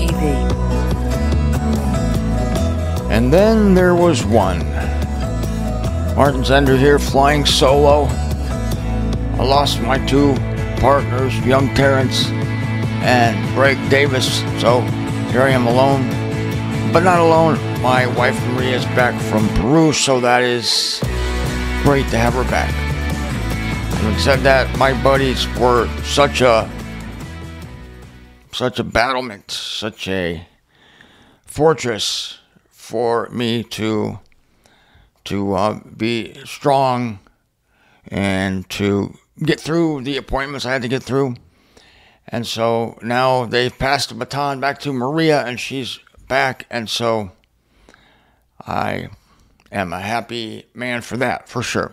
TV. And then there was one. Martin Zender here, flying solo. I lost my two partners, young Terrence and Greg Davis, so here I am alone. But not alone. My wife Maria is back from Peru, so that is great to have her back. Having said that, my buddies were such a battlement, such a fortress for me to be strong and to get through the appointments I had to get through. And so now they've passed the baton back to Maria, and she's back, and so I am a happy man for that, for sure.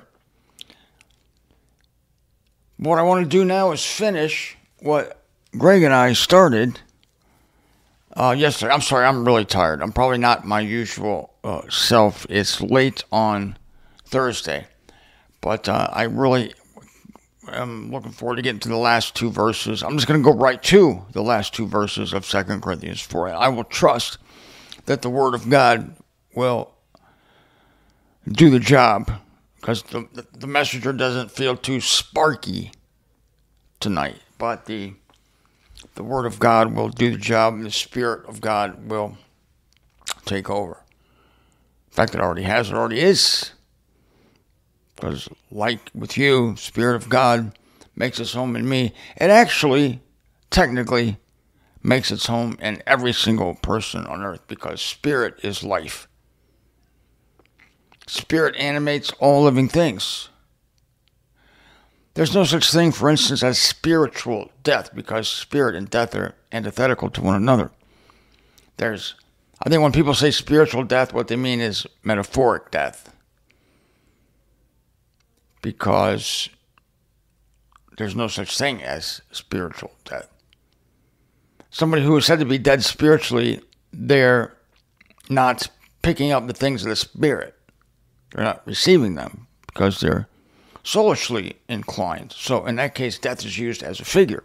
What I want to do now is finish what Greg and I started yesterday. I'm sorry, I'm really tired. I'm probably not my usual self. It's late on Thursday, but I really am looking forward to getting to the last two verses. I'm just going to go right to the last two verses of 2 Corinthians 4. I will trust that the Word of God will do the job, because the messenger doesn't feel too sparky tonight, but the Word of God will do the job, and the Spirit of God will take over. In fact, it already has, it already is, because like with you, Spirit of God makes its home in me. It actually, technically, makes its home in every single person on earth, because Spirit is life. Spirit animates all living things. There's no such thing, for instance, as spiritual death, because spirit and death are antithetical to one another. I think when people say spiritual death, what they mean is metaphoric death, because there's no such thing as spiritual death. Somebody who is said to be dead spiritually, they're not picking up the things of the Spirit. They're not receiving them because they're soulishly inclined. So in that case, death is used as a figure.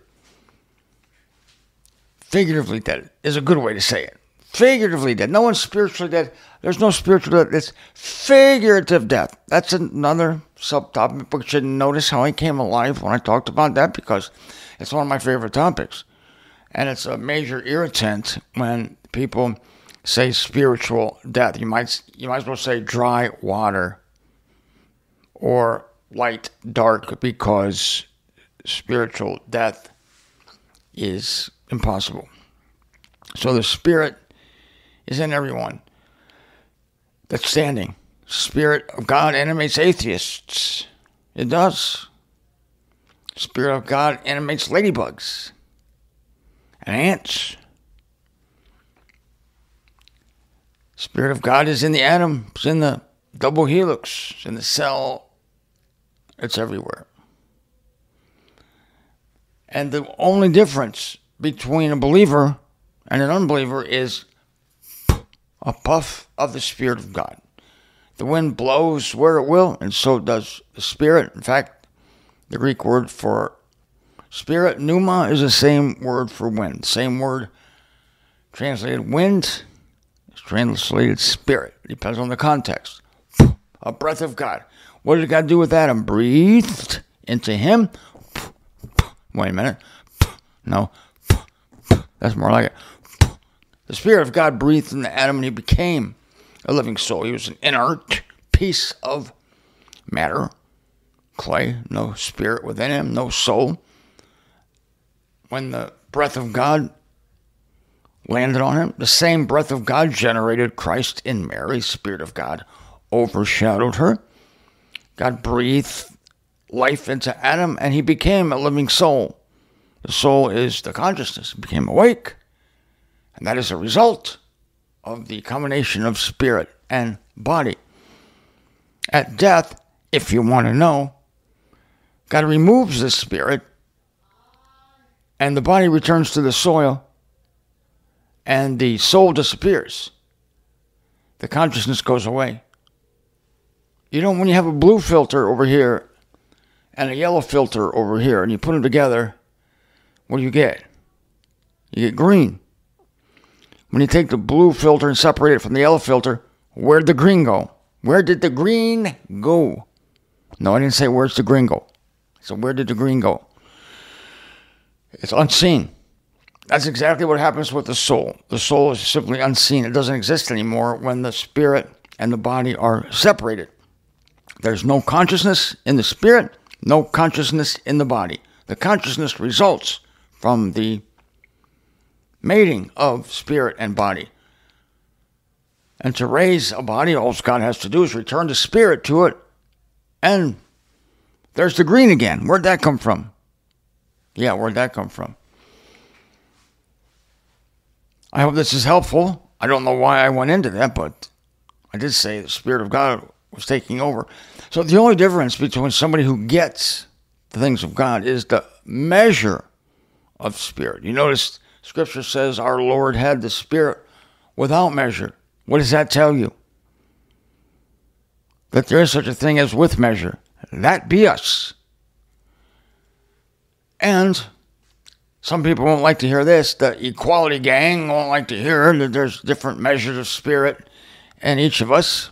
Figuratively dead is a good way to say it. Figuratively dead. No one's spiritually dead. There's no spiritual death. It's figurative death. That's another subtopic, but you should notice how I came alive when I talked about that, because it's one of my favorite topics. And it's a major irritant when people say spiritual death. You might as well say dry water or light dark, because spiritual death is impossible. So the Spirit is in everyone that's standing. Spirit of God animates atheists. It does. Spirit of God animates ladybugs and ants. Spirit of God is in the atom. It's in the double helix. It's in the cell. It's everywhere. And the only difference between a believer and an unbeliever is a puff of the Spirit of God. The wind blows where it will, and so does the Spirit. In fact, the Greek word for Spirit, pneuma, is the same word for wind. Same word translated wind is translated Spirit. It depends on the context. A breath of God. What did God do with Adam? Breathed into him. Wait a minute. No. That's more like it. The Spirit of God breathed into Adam, and he became a living soul. He was an inert piece of matter, clay, no spirit within him, no soul. When the breath of God landed on him, the same breath of God generated Christ in Mary. Spirit of God overshadowed her. God breathed life into Adam, and he became a living soul. The soul is the consciousness. He became awake, and that is a result of the combination of spirit and body. At death, if you want to know, God removes the spirit, and the body returns to the soil, and the soul disappears. The consciousness goes away. You know, when you have a blue filter over here and a yellow filter over here, and you put them together, what do you get? You get green. When you take the blue filter and separate it from the yellow filter, where'd the green go? Where did the green go? No, I didn't say where's the green go. So where did the green go? It's unseen. That's exactly what happens with the soul. The soul is simply unseen. It doesn't exist anymore when the spirit and the body are separated. There's no consciousness in the spirit, no consciousness in the body. The consciousness results from the mating of spirit and body. And to raise a body, all God has to do is return the spirit to it, and there's the green again. Where'd that come from? Yeah, where'd that come from? I hope this is helpful. I don't know why I went into that, but I did say the Spirit of God was taking over. So the only difference between somebody who gets the things of God is the measure of Spirit. You notice Scripture says our Lord had the Spirit without measure. What does that tell you? That there is such a thing as with measure. That be us. And some people won't like to hear this. The equality gang won't like to hear that there's different measures of spirit in each of us.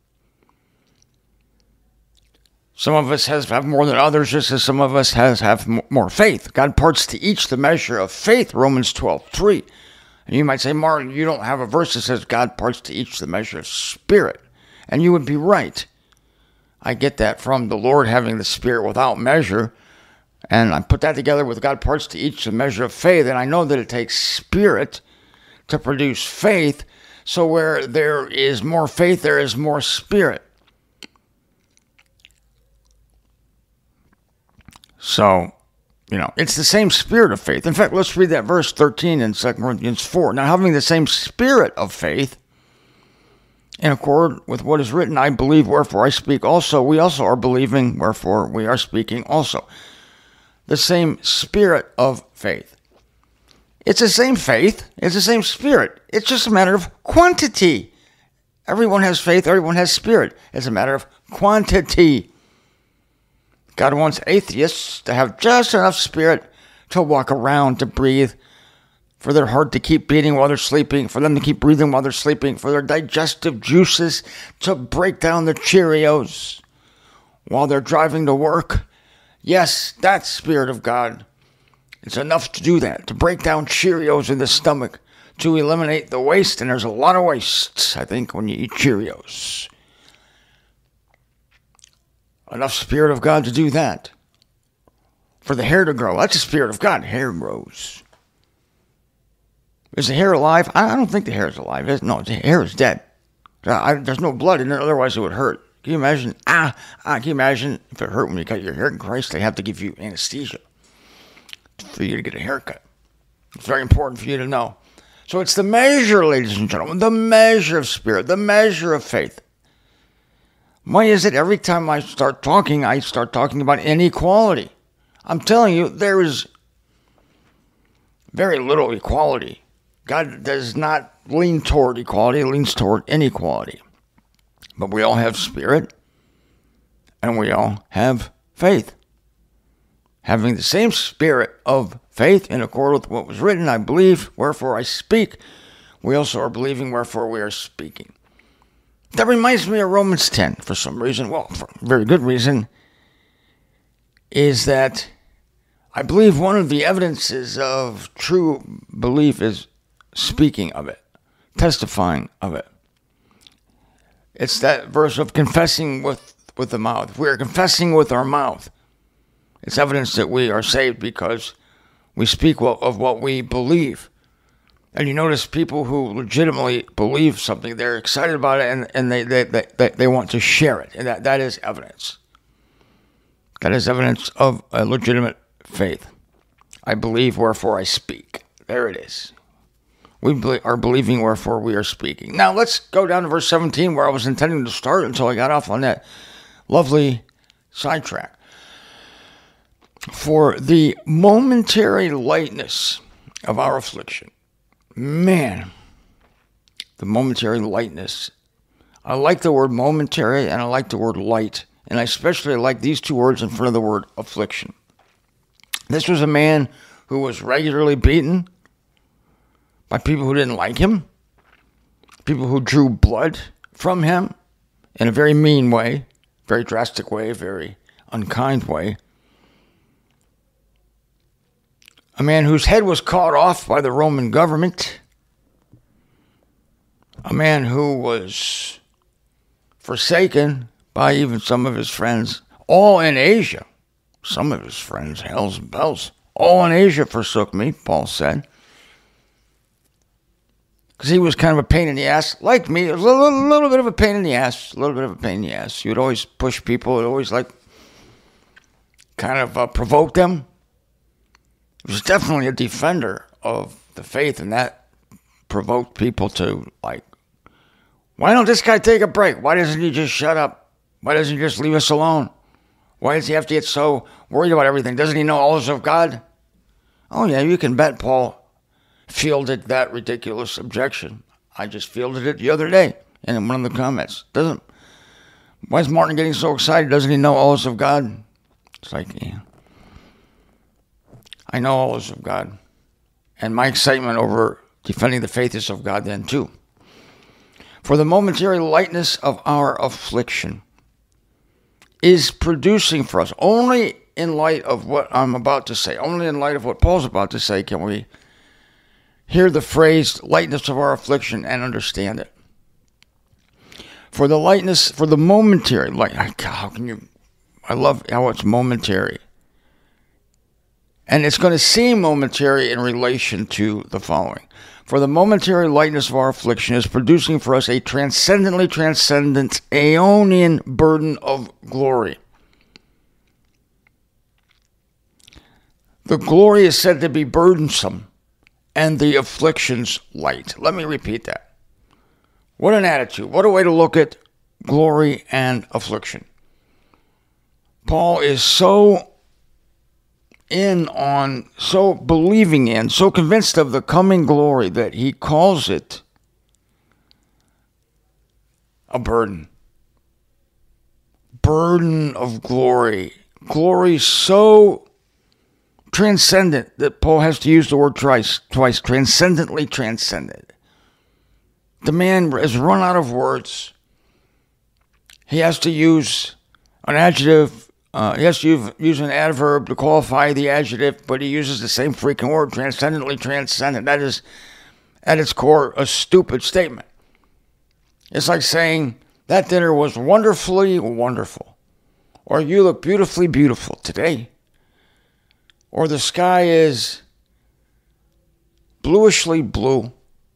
Some of us have more than others, just as some of us have more faith. God parts to each the measure of faith, Romans 12:3. And you might say, Martin, you don't have a verse that says God parts to each the measure of spirit. And you would be right. I get that from the Lord having the Spirit without measure. And I put that together with God parts to each the measure of faith. And I know that it takes spirit to produce faith. So where there is more faith, there is more spirit. So, it's the same spirit of faith. In fact, let's read that verse 13 in 2 Corinthians 4. Now, having the same spirit of faith, in accord with what is written, I believe, wherefore I speak also. We also are believing, wherefore we are speaking also. The same spirit of faith. It's the same faith. It's the same spirit. It's just a matter of quantity. Everyone has faith. Everyone has spirit. It's a matter of quantity. God wants atheists to have just enough spirit to walk around, to breathe, for their heart to keep beating while they're sleeping, for them to keep breathing while they're sleeping, for their digestive juices to break down the Cheerios while they're driving to work. Yes, that's Spirit of God. It's enough to do that, to break down Cheerios in the stomach, to eliminate the waste, and there's a lot of wastes, I think, when you eat Cheerios. Enough Spirit of God to do that. For the hair to grow. That's the Spirit of God. Hair grows. Is the hair alive? I don't think the hair is alive. No, the hair is dead. There's no blood in it, otherwise it would hurt. Can you imagine? Can you imagine if it hurt when you cut your hair? In Christ, they have to give you anesthesia for you to get a haircut. It's very important for you to know. So it's the measure, ladies and gentlemen, the measure of spirit, the measure of faith. Why is it every time I start talking about inequality? I'm telling you, there is very little equality. God does not lean toward equality, he leans toward inequality. But we all have spirit, and we all have faith. Having the same spirit of faith in accord with what was written, I believe, wherefore I speak. We also are believing, wherefore we are speaking. That reminds me of Romans 10 for some reason. Well, for a very good reason. Is that I believe one of the evidences of true belief is speaking of it, testifying of it. It's that verse of confessing with the mouth. If we are confessing with our mouth, it's evidence that we are saved because we speak of what we believe. And you notice people who legitimately believe something, they're excited about it, and they want to share it. And that is evidence. That is evidence of a legitimate faith. I believe, wherefore I speak. There it is. We are believing, wherefore we are speaking. Now let's go down to verse 17, where I was intending to start until I got off on that lovely sidetrack. For the momentary lightness of our affliction. Man, the momentary lightness. I like the word momentary and I like the word light. And I especially like these two words in front of the word affliction. This was a man who was regularly beaten by people who didn't like him. people who drew blood from him in a very mean way, very drastic way, very unkind way. A man whose head was cut off by the Roman government. A man who was forsaken by even some of his friends, all in Asia. Some of his friends, hells and bells, all in Asia forsook me, Paul said. Because he was kind of a pain in the ass, like me. A little bit of a pain in the ass. A little bit of a pain in the ass. He would always push people. He would always kind of provoke them. He was definitely a defender of the faith, and that provoked people to, why don't this guy take a break? Why doesn't he just shut up? Why doesn't he just leave us alone? Why does he have to get so worried about everything? Doesn't he know all of God? Oh, yeah, you can bet Paul fielded that ridiculous objection. I just fielded it the other day in one of the comments. Why is Martin getting so excited? Doesn't he know all of God? It's yeah. I know all of God. And my excitement over defending the faith is of God then too. For the momentary lightness of our affliction is producing for us, only in light of what I'm about to say, only in light of what Paul's about to say, can we hear the phrase lightness of our affliction and understand it. For the momentary, I love how it's momentary. And it's going to seem momentary in relation to the following. For the momentary lightness of our affliction is producing for us a transcendent, aeonian burden of glory. The glory is said to be burdensome, and the afflictions light. Let me repeat that. What an attitude. What a way to look at glory and affliction. Paul is so believing in, so convinced of the coming glory that he calls it a burden. Burden of glory. Glory so transcendent that Paul has to use the word twice, transcendently transcendent. The man has run out of words. He has to use an adjective. He has to use an adverb to qualify the adjective, but he uses the same freaking word, transcendently transcendent. That is, at its core, a stupid statement. It's like saying, that dinner was wonderfully wonderful. Or you look beautifully beautiful today. Or the sky is bluishly blue.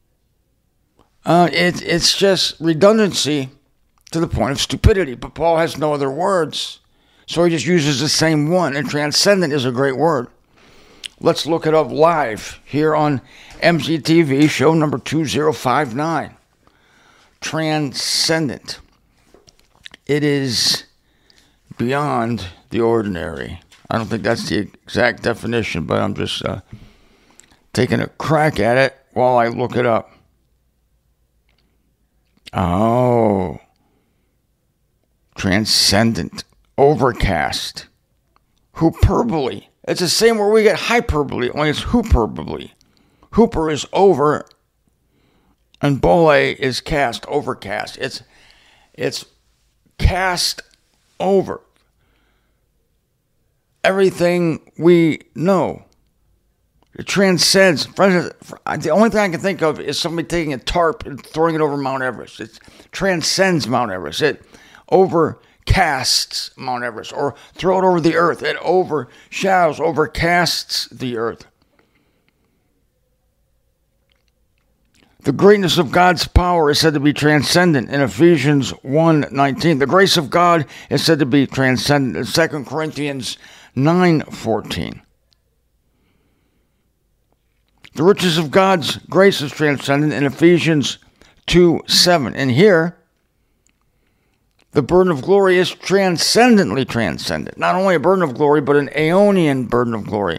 It's just redundancy to the point of stupidity. But Paul has no other words, so he just uses the same one. And transcendent is a great word. Let's look it up live here on MZTV, show number 2059. Transcendent. It is beyond the ordinary. I don't think that's the exact definition, but I'm just taking a crack at it while I look it up. Oh. Transcendent. Overcast. Hyperbole. It's the same where we get hyperbole, only it's hyperbole. Hooper is over, and bole is cast, overcast. It's cast over everything we know. It transcends. The only thing I can think of is somebody taking a tarp and throwing it over Mount Everest. It transcends Mount Everest. It overcasts Mount Everest. Or throw it over the earth. It overshadows, overcasts the earth. The greatness of God's power is said to be transcendent in Ephesians 1:19. The grace of God is said to be transcendent in 2 Corinthians 9:14. The riches of God's grace is transcendent in Ephesians 2:7. And here, the burden of glory is transcendently transcendent. Not only a burden of glory, but an aeonian burden of glory.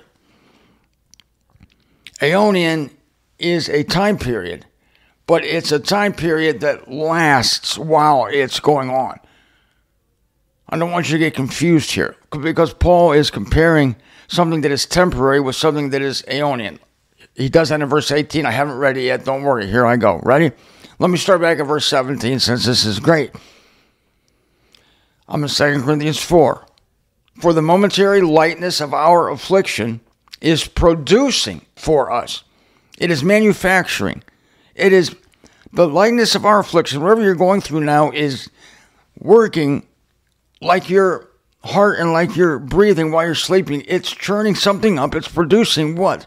Aeonian is a time period, but it's a time period that lasts while it's going on. I don't want you to get confused here, because Paul is comparing something that is temporary with something that is aeonian. He does that in verse 18. I haven't read it yet. Don't worry. Here I go. Ready? Let me start back at verse 17 since this is great. I'm in 2 Corinthians 4. For the momentary lightness of our affliction is producing for us. It is manufacturing. It is the lightness of our affliction, whatever you're going through now, is working like your heart and like you're breathing while you're sleeping. It's churning something up. It's producing what?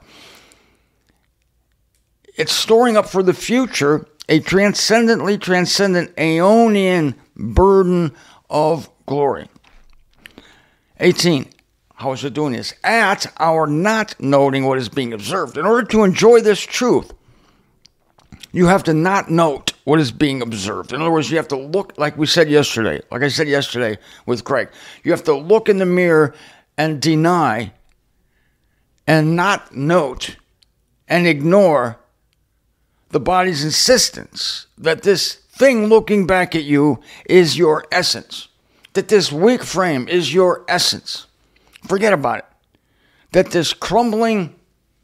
It's storing up for the future a transcendent Aeonian burden of glory. 18. How is it doing this? At our not noting what is being observed. In order to enjoy this truth, you have to not note what is being observed. In other words, you have to look, like I said yesterday with Craig, you have to look in the mirror and deny and not note and ignore the body's insistence that this thing looking back at you is your essence, that this weak frame is your essence. Forget about it. That this crumbling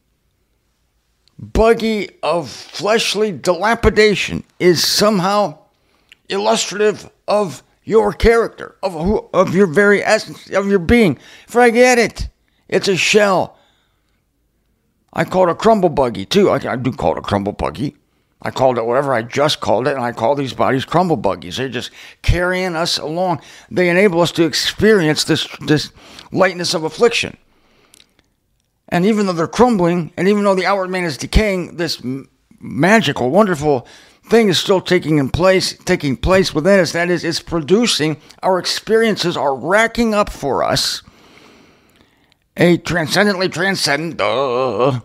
buggy of fleshly dilapidation is somehow illustrative of your character, of your very essence, of your being. Forget it. It's a shell. I call it a crumble buggy, too. I do call it a crumble buggy. I called it whatever I just called it, and I call these bodies crumble buggies. They're just carrying us along. They enable us to experience this lightness of affliction. And even though they're crumbling, and even though the outward man is decaying, this magical, wonderful thing is still taking place within us. That is, it's producing, our experiences are racking up for us a transcendent, but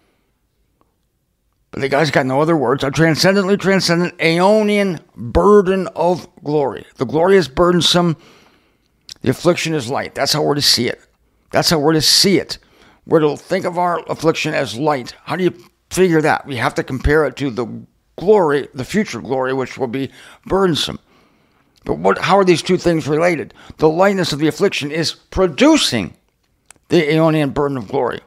the guy's got no other words, a transcendent Aeonian burden of glory. The glory is burdensome, the affliction is light. That's how we're to see it. We're to think of our affliction as light. How do you figure that? We have to compare it to the glory, the future glory, which will be burdensome. But how are these two things related? The lightness of the affliction is producing the Aeonian burden of glory.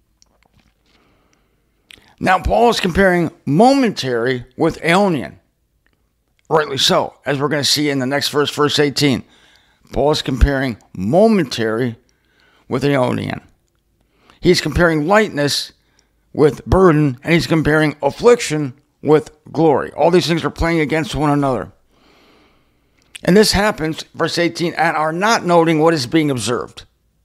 Now, Paul is comparing momentary with Aeonian. Rightly so, as we're going to see in the next verse, verse 18. Paul is comparing momentary with Aeonian. He's comparing lightness with burden, and he's comparing affliction with glory. All these things are playing against one another. And this happens, verse 18, and are not noting what is being observed.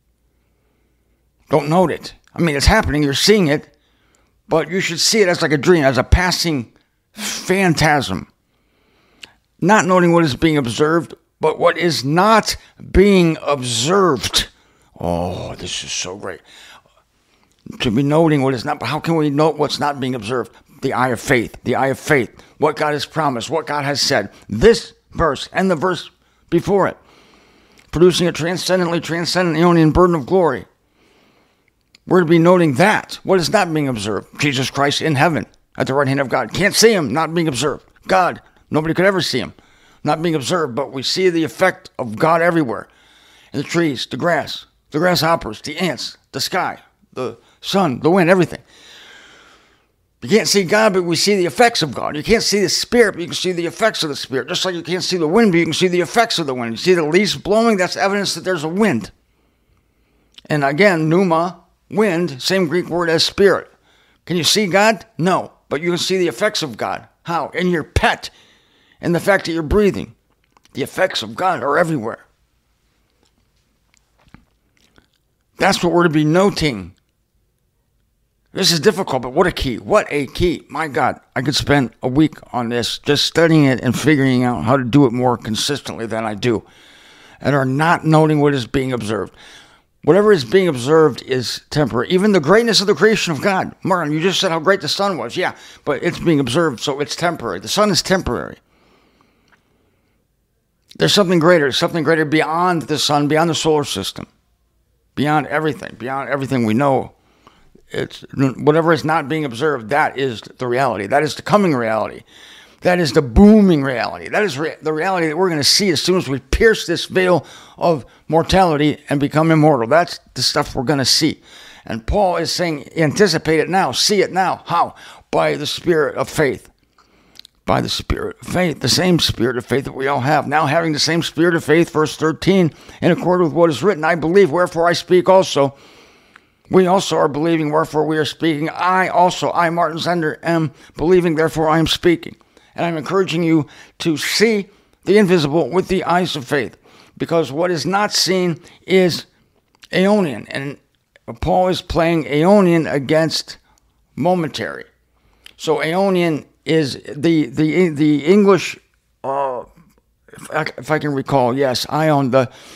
Don't note it. I mean, it's happening, you're seeing it, but you should see it as like a dream, as a passing phantasm. Not noting what is being observed, but what is not being observed. Oh, this is so great. To be noting what is not, but how can we note what's not being observed? The eye of faith, what God has promised, what God has said. This verse and the verse before it, producing a transcendent Aeonian burden of glory. We're to be noting that, what is not being observed. Jesus Christ in heaven, at the right hand of God. Can't see him, not being observed. God, nobody could ever see him, not being observed, but we see the effect of God everywhere. In the trees, the grass, the grasshoppers, the ants, the sky, the sun, the wind, everything. You can't see God, but we see the effects of God. You can't see the Spirit, but you can see the effects of the Spirit. Just like you can't see the wind, but you can see the effects of the wind. You see the leaves blowing, that's evidence that there's a wind. And again, pneuma, wind, same Greek word as spirit. Can you see God? No, but you can see the effects of God. How? In your pet, and the fact that you're breathing. The effects of God are everywhere. That's what we're to be noting. This is difficult, but what a key. What a key. My God, I could spend a week on this, just studying it and figuring out how to do it more consistently than I do. And are not noting what is being observed. Whatever is being observed is temporary. Even the greatness of the creation of God. Martin, you just said how great the sun was. Yeah, but it's being observed, so it's temporary. The sun is temporary. There's something greater beyond the sun, beyond the solar system, beyond everything we know. It's whatever is not being observed, that is the reality. That is the coming reality. That is the booming reality. That is the reality that we're going to see as soon as we pierce this veil of mortality and become immortal. That's the stuff we're going to see. And Paul is saying, anticipate it now, see it now. How? By the spirit of faith. by the spirit of faith, the same spirit of faith that we all have. Now having the same spirit of faith, verse 13, in accord with what is written, I believe, wherefore I speak also. We also are believing, wherefore we are speaking. I, Martin Zender, am believing, therefore I am speaking. And I'm encouraging you to see the invisible with the eyes of faith, because what is not seen is aeonian. And Paul is playing aeonian against momentary. So aeonian is the English, if I can recall, yes, aion.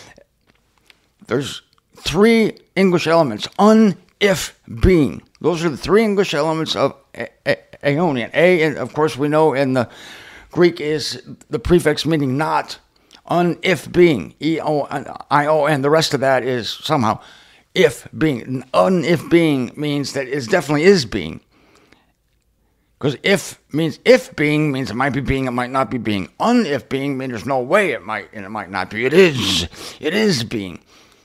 There's three English elements: un, if, being. Those are the three English elements of aeonian. A, and of course, we know in the Greek is the prefix meaning not. Un, if, being. E-O-I-O-N. The rest of that is somehow if, being. Un, if, being means that it definitely is being. Because if being means it might be being, it might not be being. Un, if, being means there's no way it might and it might not be. It is being.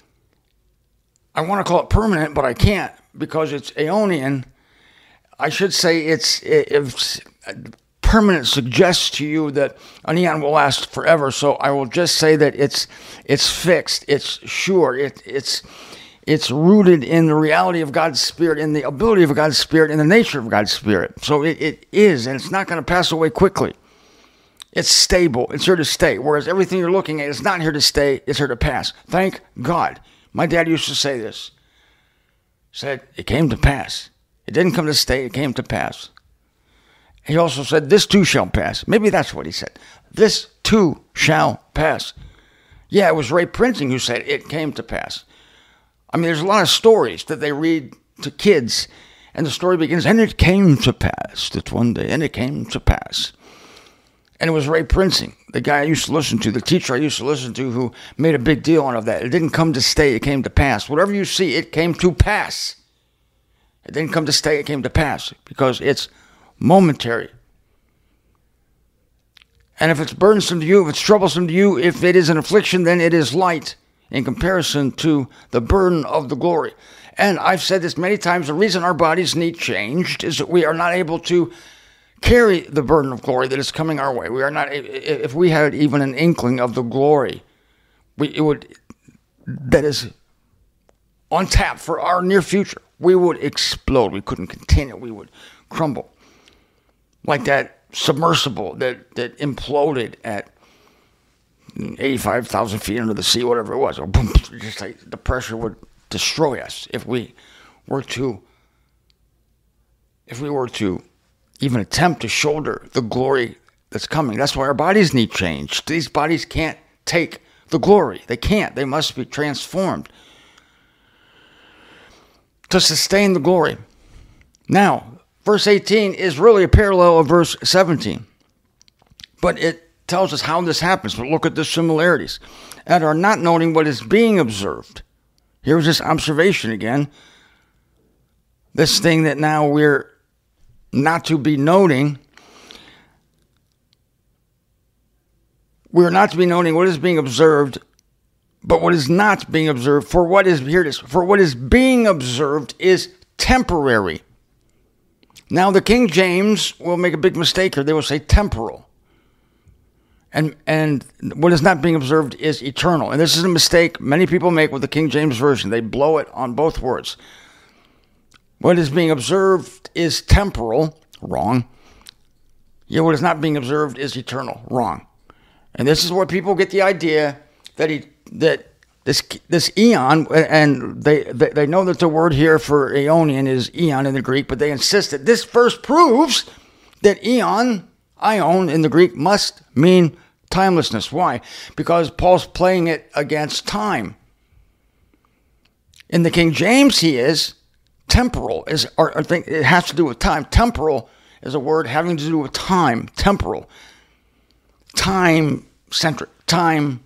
I want to call it permanent, but I can't because it's aeonian. I should say if permanent suggests to you that an eon will last forever. So I will just say that it's fixed, it's sure, it's rooted in the reality of God's Spirit, in the ability of God's Spirit, in the nature of God's Spirit. So it is, and it's not going to pass away quickly. It's stable. It's here to stay. Whereas everything you're looking at is not here to stay. It's here to pass. Thank God. My dad used to say this. Said, it came to pass. It didn't come to stay. It came to pass. He also said, this too shall pass. Maybe that's what he said. This too shall pass. Yeah, it was Ray Printing who said it came to pass. I mean, there's a lot of stories that they read to kids, and the story begins, and it came to pass that one day, and it came to pass. And it was Ray Printing, the guy I used to listen to, the teacher I used to listen to, who made a big deal out of that. It didn't come to stay, it came to pass. Whatever you see, it came to pass. It didn't come to stay, it came to pass, because it's momentary. And if it's burdensome to you, if it's troublesome to you, if it is an affliction, then it is light in comparison to the burden of the glory. And I've said this many times, the reason our bodies need changed is that we are not able to carry the burden of glory that is coming our way. We are not, if we had even an inkling of the glory, that is on tap for our near future, we would explode. We couldn't contain it. We would crumble. Like that submersible that imploded at 85,000 feet under the sea, whatever it was. Or boom, just like the pressure would destroy us if we were to even attempt to shoulder the glory that's coming. That's why our bodies need change. These bodies can't take the glory. They can't. They must be transformed to sustain the glory. Now, verse 18 is really a parallel of verse 17. But it tells us how this happens. But look at the similarities. And are not noting what is being observed. Here's this observation again. This thing that now we're not to be noting. We're not to be noting what is being observed, but what is not being observed. For what is being observed is temporary. Now the King James will make a big mistake here. They will say temporal. And what is not being observed is eternal. And this is a mistake many people make with the King James Version. They blow it on both words. What is being observed is temporal. Wrong. Yet what is not being observed is eternal. Wrong. And this is where people get the idea that this eon, and they know that the word here for aeonian is eon in the Greek, but they insist that this verse proves that aion in the Greek must mean timelessness. Why? Because Paul's playing it against time. In the King James, he is temporal. I think it has to do with time. Temporal is a word having to do with time. Temporal. Time-centric. Time.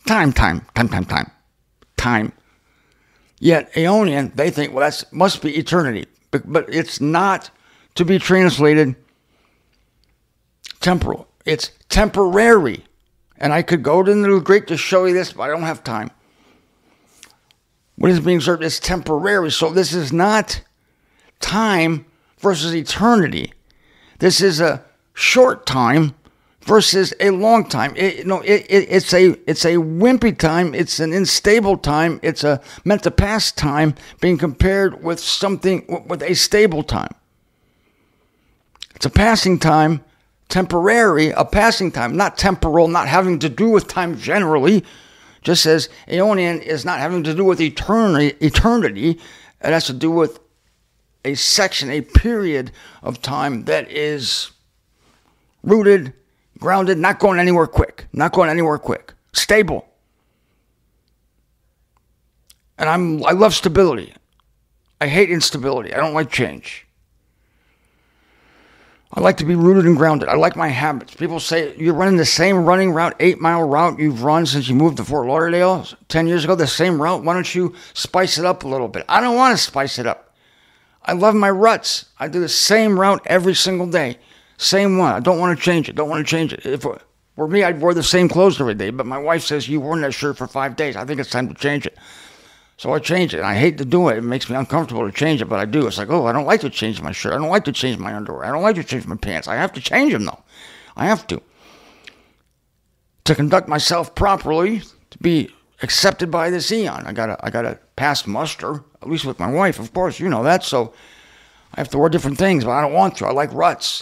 Yet aeonian, they think, well, that must be eternity. But it's not to be translated temporal. It's temporary. And I could go to the Greek to show you this, but I don't have time. What is being observed is temporary. So this is not time versus eternity. This is a short time versus a long time. It's a wimpy time. It's an unstable time. It's a meant to pass time being compared with something with a stable time. It's a passing time, temporary, a passing time, not temporal, not having to do with time generally. Just as aeonian is not having to do with eternity. It has to do with a section, a period of time that is rooted, grounded, not going anywhere quick, stable. And I love stability. I hate instability. I don't like change. I like to be rooted and grounded. I like my habits. People say, you're running the same running route, 8-mile route you've run since you moved to Fort Lauderdale 10 years ago, the same route. Why don't you spice it up a little bit? I don't want to spice it up. I love my ruts. I do the same route every single day. Same one. I don't want to change it. If it were me, I'd wear the same clothes every day. But my wife says, you wore that shirt for 5 days. I think it's time to change it. So I change it. And I hate to do it. It makes me uncomfortable to change it, but I do. It's like, I don't like to change my shirt. I don't like to change my underwear. I don't like to change my pants. I have to change them, though. I have to. To conduct myself properly, to be accepted by this eon. I gotta pass muster, at least with my wife, of course. You know that. So I have to wear different things, but I don't want to. I like ruts.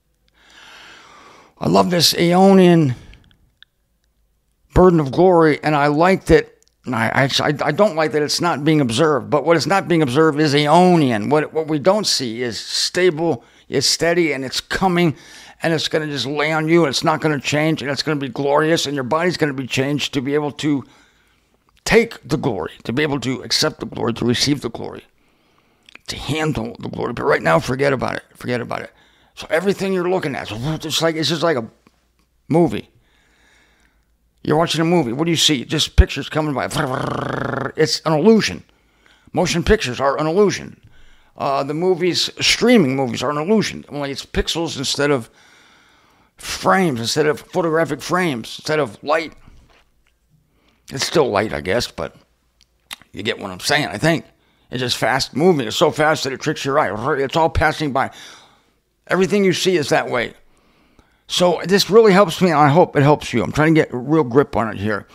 I love this aeonian burden of glory, and I like that. I don't like that it's not being observed, but what is not being observed is aeonian. What we don't see is stable, is steady, and it's coming, and it's going to just lay on you, and it's not going to change, and it's going to be glorious, and your body's going to be changed to be able to take the glory, to be able to accept the glory, to receive the glory, to handle the glory. But right now, forget about it. So everything you're looking at, it's just like a movie. You're watching a movie. What do you see? Just pictures coming by. It's an illusion. Motion pictures are an illusion. Streaming movies are an illusion. Only it's pixels instead of frames, instead of photographic frames, instead of light. It's still light, I guess, but you get what I'm saying, I think. It's just fast moving. It's so fast that it tricks your eye. It's all passing by. Everything you see is that way. So this really helps me, and I hope it helps you. I'm trying to get a real grip on it here.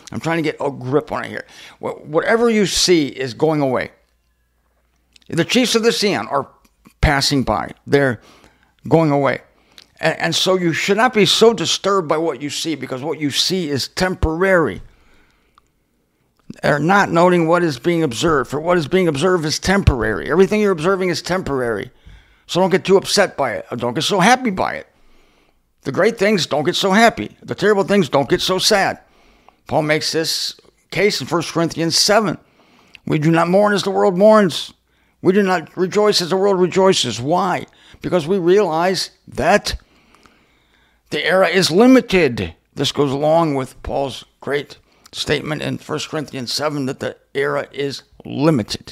Whatever you see is going away. The chiefs of the Sion are passing by. They're going away. And so you should not be so disturbed by what you see, because what you see is temporary. They're not noting what is being observed. For what is being observed is temporary. Everything you're observing is temporary. So don't get too upset by it. Or don't get so happy by it. The great things, don't get so happy. The terrible things, don't get so sad. Paul makes this case in 1 Corinthians 7. We do not mourn as the world mourns. We do not rejoice as the world rejoices. Why? Because we realize that the era is limited. This goes along with Paul's great statement in 1 Corinthians 7 that the era is limited.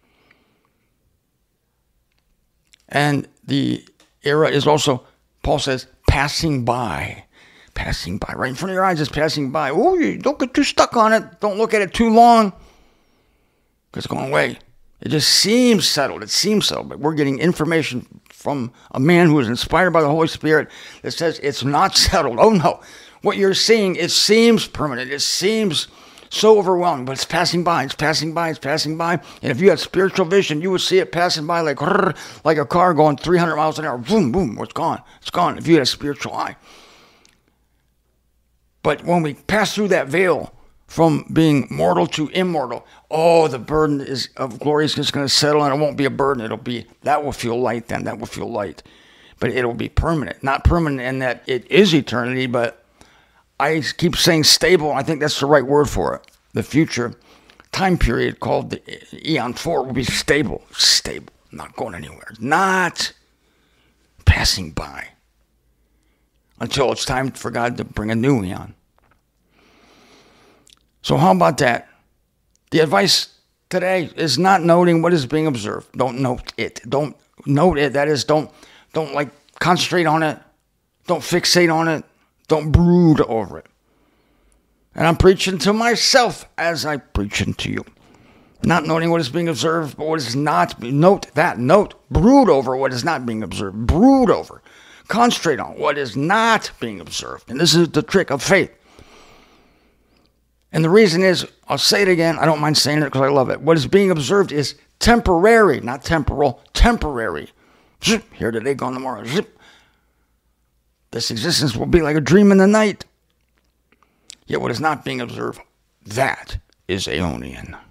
And the era is also, Paul says, passing by, right in front of your eyes, it's passing by. Oh, you don't get too stuck on it. Don't look at it too long, because it's going away. It just seems settled. But we're getting information from a man who is inspired by the Holy Spirit that says it's not settled. Oh no, what you're seeing, it seems permanent. It seems so overwhelming, but it's passing by. And if you had spiritual vision, you would see it passing by like a car going 300 miles an hour. Boom, boom, it's gone. If you had a spiritual eye. But when we pass through that veil from being mortal to immortal, the burden of glory is just going to settle, and it won't be a burden. That will feel light then. But it'll be permanent. Not permanent in that it is eternity, but I keep saying stable. I think that's the right word for it. The future time period called the Eon 4 will be stable, not going anywhere, not passing by until it's time for God to bring a new Eon. So how about that? The advice today is not noting what is being observed. Don't note it. Don't note it. That is, don't concentrate on it. Don't fixate on it. Don't brood over it. And I'm preaching to myself as I preach to you. Not noting what is being observed, but what is not. Note. Brood over what is not being observed. Brood over. Concentrate on what is not being observed. And this is the trick of faith. And the reason is, I'll say it again, I don't mind saying it because I love it. What is being observed is temporary, not temporal, temporary. Zip, here today, gone tomorrow. Zip. This existence will be like a dream in the night. Yet what is not being observed, that is Aeonian.